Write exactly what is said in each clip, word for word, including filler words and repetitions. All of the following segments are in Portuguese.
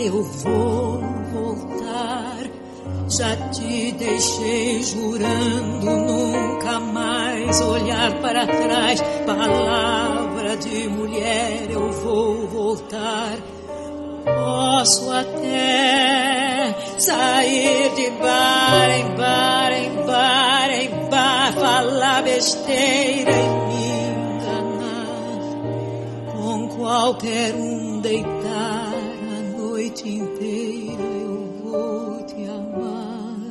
eu vou voltar. Já te deixei jurando nunca mais olhar para trás. Palavra de mulher, eu vou voltar. Posso até sair de bar em bar, em bar, em bar, falar besteira e me enganar. Com qualquer um deitar a noite inteira, eu vou te amar.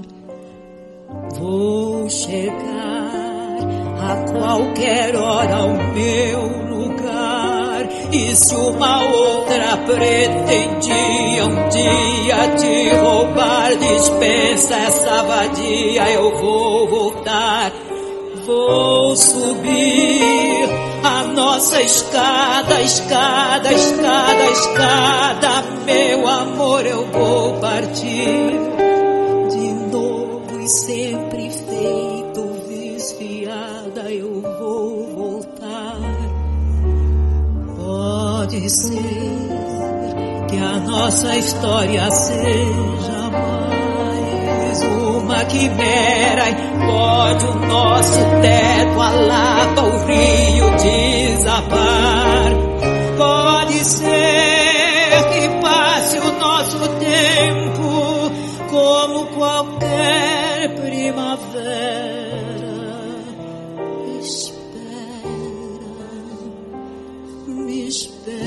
Vou chegar a qualquer hora ao meu lugar. E se uma outra pretendia um dia te roubar, dispensa essa vadia, eu vou voltar. Vou subir a nossa escada, escada, escada, escada. Meu amor, eu vou partir de novo e sempre feito desfiada, eu vou voltar. Pode ser que a nossa história seja mais uma quimera, e pode o nosso teto alapa o rio desabar. Pode ser que passe o nosso tempo como qualquer primavera. Espera, me espera.